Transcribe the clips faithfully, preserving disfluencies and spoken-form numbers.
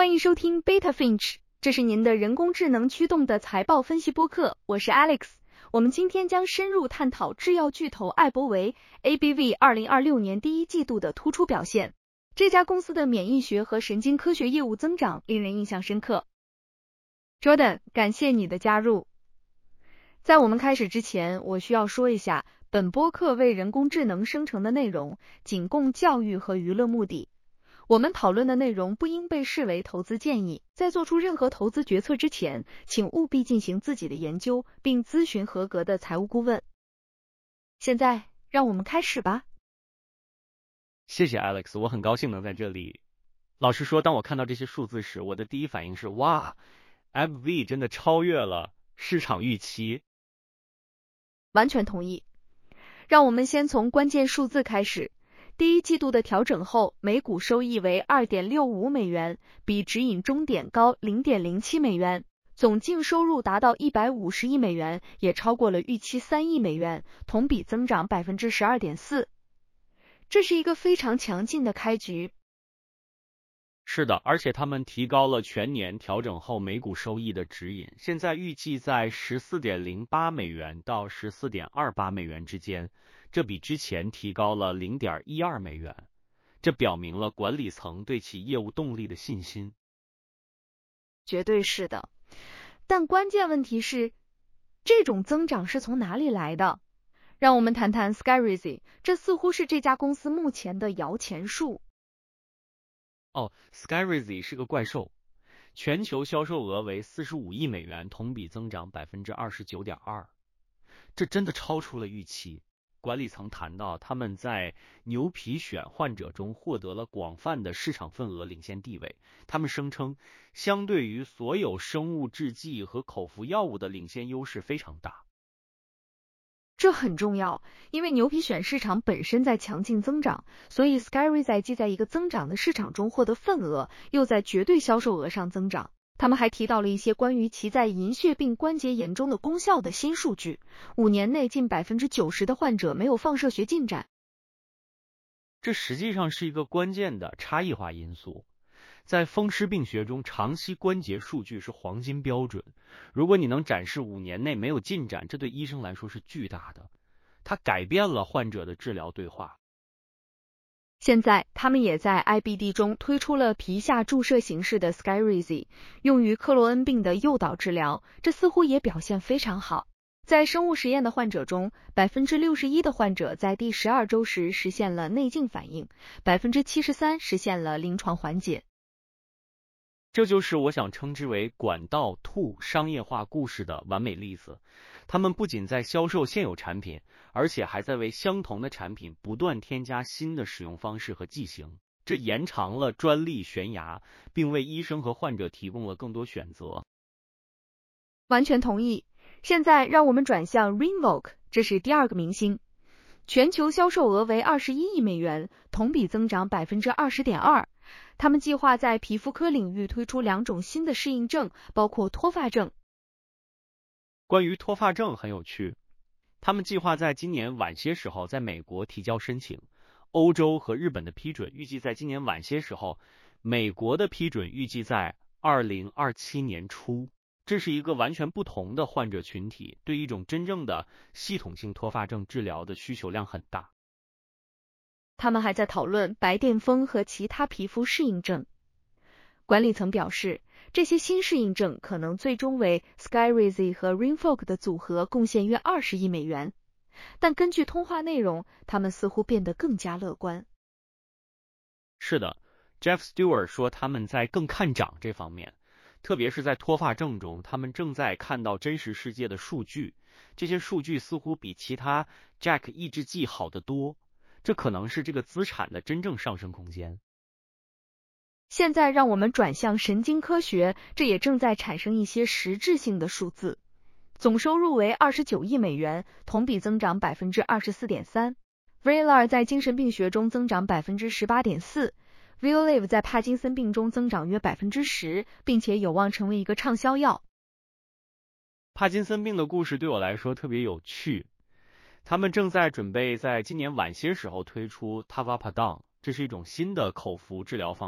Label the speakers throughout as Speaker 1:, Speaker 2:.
Speaker 1: 欢迎收听 Beta Finch， 这是您的人工智能驱动的财报分析播客，我是 Alex。我们今天将深入探讨制药巨头艾伯维 A B V 二零二六年第一季度的突出表现。这家公司的免疫学和神经科学业务增长令人印象深刻。Jordan， 感谢你的加入。在我们开始之前，我需要说一下，本播客为人工智能生成的内容仅供教育和娱乐目的。我们讨论的内容不应被视为投资建议，在做出任何投资决策之前，请务必进行自己的研究，并咨询合格的财务顾问。现在，让我们开始吧。
Speaker 2: 谢谢 Alex， 我很高兴能在这里。老实说，当我看到这些数字时，我的第一反应是，哇 ，A B V 真的超越了市场预期。
Speaker 1: 完全同意。让我们先从关键数字开始。第一季度的调整后，每股收益为 二点六五美元，比指引终点高 零点零七美元，总净收入达到一百五十亿美元，也超过了预期三亿美元，同比增长 百分之十二点四。这是一个非常强劲的开局。
Speaker 2: 是的，而且他们提高了全年调整后每股收益的指引，现在预计在 十四点零八美元到 十四点二八美元之间，这比之前提高了 零点一二美元，这表明了管理层对其业务动力的信心。
Speaker 1: 绝对是的，但关键问题是，这种增长是从哪里来的？让我们谈谈 Skyrizi， 这似乎是这家公司目前的摇钱树。
Speaker 2: 哦 ，Skyrizi 是个怪兽，全球销售额为四十五亿美元，同比增长 百分之二十九点二， 这真的超出了预期。管理层谈到，他们在牛皮癣患者中获得了广泛的市场份额领先地位。他们声称，相对于所有生物制剂和口服药物的领先优势非常大。
Speaker 1: 这很重要，因为牛皮癣市场本身在强劲增长，所以 Skyrizi 既在一个增长的市场中获得份额，又在绝对销售额上增长。他们还提到了一些关于其在银屑病关节炎中的功效的新数据，五年内近 百分之九十 的患者没有放射学进展。
Speaker 2: 这实际上是一个关键的差异化因素。在风湿病学中，长期关节数据是黄金标准。如果你能展示五年内没有进展，这对医生来说是巨大的。它改变了患者的治疗对话。
Speaker 1: 现在，他们也在 I B D 中推出了皮下注射形式的 Skyrizi， 用于克罗恩病的诱导治疗，这似乎也表现非常好。在生物实验的患者中 ，百分之六十一 的患者在第十二周时实现了内镜反应 ，百分之七十三 实现了临床缓解。
Speaker 2: 这就是我想称之为管道兔商业化故事的完美例子。他们不仅在销售现有产品，而且还在为相同的产品不断添加新的使用方式和剂型，这延长了专利悬崖，并为医生和患者提供了更多选择。
Speaker 1: 完全同意。现在让我们转向 Rinvoq， 这是第二个明星。全球销售额为二十一亿美元，同比增长 百分之二十点二。他们计划在皮肤科领域推出两种新的适应症，包括脱发症。
Speaker 2: 关于脱发症很有趣，他们计划在今年晚些时候在美国提交申请，欧洲和日本的批准预计在今年晚些时候，美国的批准预计在二零二七年初。这是一个完全不同的患者群体，对一种真正的系统性脱发症治疗的需求量很大。
Speaker 1: 他们还在讨论白癜风和其他皮肤适应症。管理层表示，这些新适应症可能最终为 Skyrizi 和 Rinvoq 的组合贡献约二十亿美元。但根据通话内容，他们似乎变得更加乐观。
Speaker 2: 是的 ，Jeff Stewart 说他们在更看涨这方面。特别是在脱发症中，他们正在看到真实世界的数据，这些数据似乎比其他 J A K 抑制剂好得多，这可能是这个资产的真正上升空间。
Speaker 1: 现在让我们转向神经科学，这也正在产生一些实质性的数字。总收入为二十九亿美元，同比增长 百分之二十四点三。Vraylar 在精神病学中增长 百分之十八点四。Vyalev 在帕金森病中增长约 百分之十， 并且有望成为一个畅销药。
Speaker 2: 帕金森病的故事对我来说特别有趣。他们正在准备在今年晚些时候推出 Tavapadon， 这是一种新的口服治疗方法。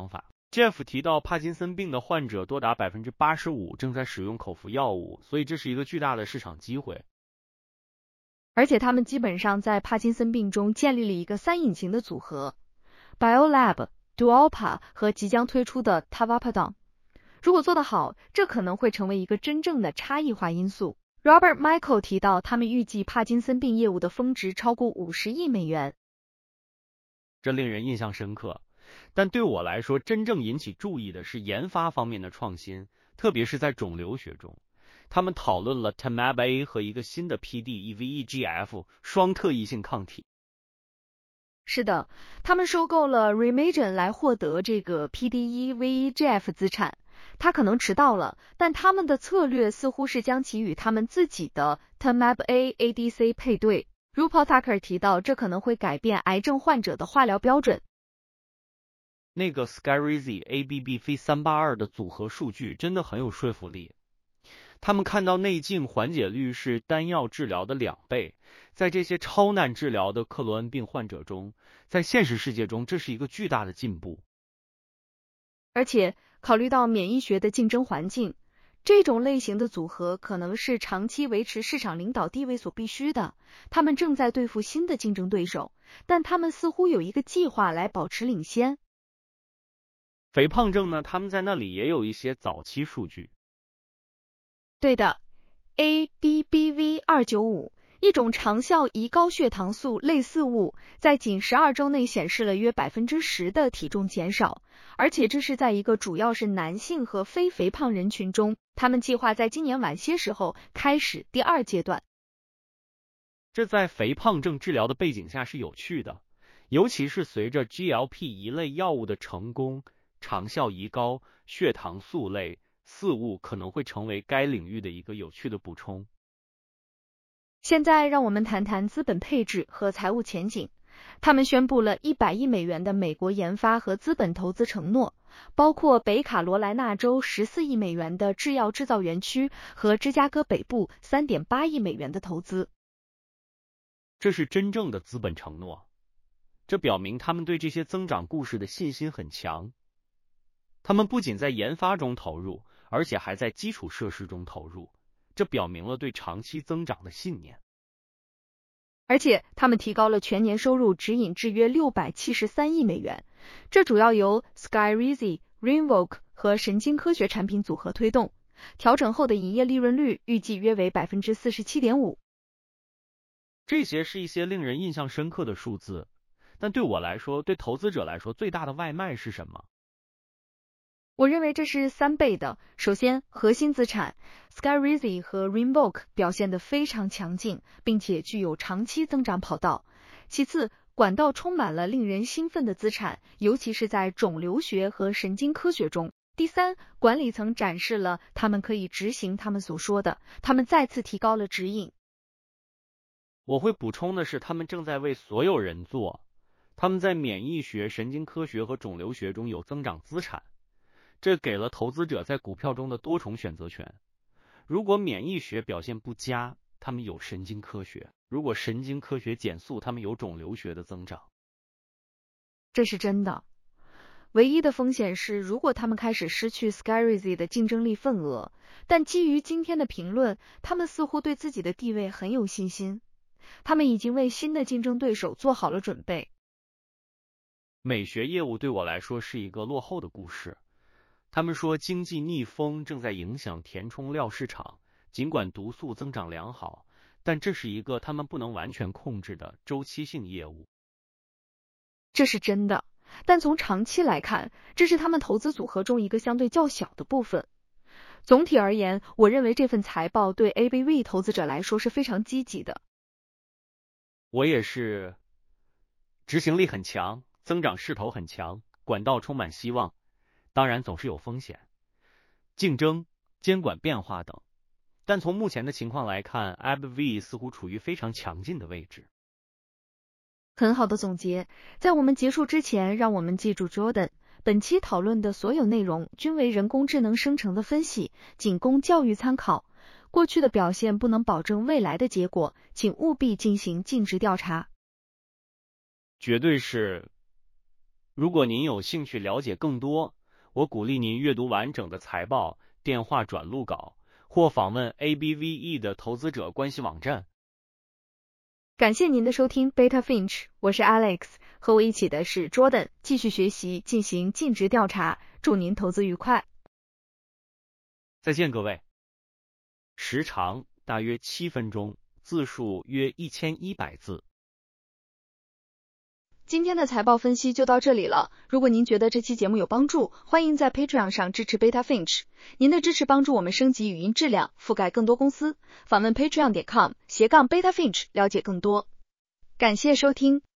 Speaker 2: Jeff 提到，帕金森病的患者多达 百分之八十五 正在使用口服药物，所以这是一个巨大的市场机会。
Speaker 1: 而且他们基本上在帕金森病中建立了一个三引擎的组合 ，Biolab、Duopa 和即将推出的 Tavapadon。如果做得好，这可能会成为一个真正的差异化因素。Robert Michael 提到，他们预计帕金森病业务的峰值超过五十亿美元。
Speaker 2: 这令人印象深刻。但对我来说，真正引起注意的是研发方面的创新，特别是在肿瘤学中。他们讨论了 T M A B A 和一个新的 P D E V E G F 双特异性抗体。
Speaker 1: 是的，他们收购了 Remagen 来获得这个 P D E V E G F 资产。他可能迟到了，但他们的策略似乎是将其与他们自己的 T M A B A A D C 配对。Rupal Thakkar 提到，这可能会改变癌症患者的化疗标准。
Speaker 2: 那个 Skyrizi A B B V 三八二的组合数据真的很有说服力。他们看到内镜缓解率是单药治疗的两倍，在这些超难治疗的克罗恩病患者中，在现实世界中这是一个巨大的进步。
Speaker 1: 而且考虑到免疫学的竞争环境，这种类型的组合可能是长期维持市场领导地位所必须的。他们正在对付新的竞争对手，但他们似乎有一个计划来保持领先。
Speaker 2: 肥胖症呢，他们在那里也有一些早期数据。
Speaker 1: 对的 ，A B B V 二九五，一种长效胰高血糖素类似物，在仅十二周内显示了约 百分之十 的体重减少，而且这是在一个主要是男性和非肥胖人群中。他们计划在今年晚些时候开始第二阶段。
Speaker 2: 这在肥胖症治疗的背景下是有趣的，尤其是随着 G L P 一类药物的成功，长效胰高血糖素类似物可能会成为该领域的一个有趣的补充。
Speaker 1: 现在让我们谈谈资本配置和财务前景。他们宣布了一百亿美元的美国研发和资本投资承诺，包括北卡罗来纳州十四亿美元的制药制造园区和芝加哥北部 三点八亿美元的投资。
Speaker 2: 这是真正的资本承诺，这表明他们对这些增长故事的信心很强。他们不仅在研发中投入，而且还在基础设施中投入，这表明了对长期增长的信念。
Speaker 1: 而且他们提高了全年收入指引至约六百七十三亿美元，这主要由 Skyrizi、Rinvoq 和神经科学产品组合推动。调整后的营业利润率预计约为 百分之四十七点五。
Speaker 2: 这些是一些令人印象深刻的数字，但对我来说，对投资者来说，最大的外卖是什么？
Speaker 1: 我认为这是三倍的。首先，核心资产 Skyrizi 和 Rinvoq 表现得非常强劲，并且具有长期增长跑道。其次，管道充满了令人兴奋的资产，尤其是在肿瘤学和神经科学中。第三，管理层展示了他们可以执行他们所说的，他们再次提高了指引。
Speaker 2: 我会补充的是，他们正在为所有人做，他们在免疫学、神经科学和肿瘤学中有增长资产。这给了投资者在股票中的多重选择权。如果免疫学表现不佳，他们有神经科学；如果神经科学减速，他们有肿瘤学的增长。
Speaker 1: 这是真的。唯一的风险是，如果他们开始失去 Skyrizi 的竞争力份额，但基于今天的评论，他们似乎对自己的地位很有信心。他们已经为新的竞争对手做好了准备。
Speaker 2: 美学业务对我来说是一个落后的故事。他们说经济逆风正在影响填充料市场，尽管毒素增长良好，但这是一个他们不能完全控制的周期性业务。
Speaker 1: 这是真的，但从长期来看，这是他们投资组合中一个相对较小的部分。总体而言，我认为这份财报对 A B V 投资者来说是非常积极的。
Speaker 2: 我也是，执行力很强，增长势头很强，管道充满希望。当然总是有风险，竞争、监管变化等，但从目前的情况来看 A B V 似乎处于非常强劲的位置。
Speaker 1: 很好的总结。在我们结束之前，让我们记住 Jordan， 本期讨论的所有内容均为人工智能生成的分析，仅供教育参考。过去的表现不能保证未来的结果，请务必进行尽职调查。
Speaker 2: 绝对是。如果您有兴趣了解更多， 我鼓励您阅读完整的财报、电话转录稿或访问 A B V E 的投资者关系网站。
Speaker 1: 感谢您的收听 Beta Finch， 我是 Alex， 和我一起的是 Jordan， 继续学习进行尽职调查，祝您投资愉快。
Speaker 2: 再见各位。时长大约七分钟，字数约一千一百字。
Speaker 1: 今天的财报分析就到这里了。如果您觉得这期节目有帮助，欢迎在 Patreon 上支持 Beta Finch。您的支持帮助我们升级语音质量，覆盖更多公司。访问 patreon 点 com 斜杠 Beta Finch 了解更多。感谢收听。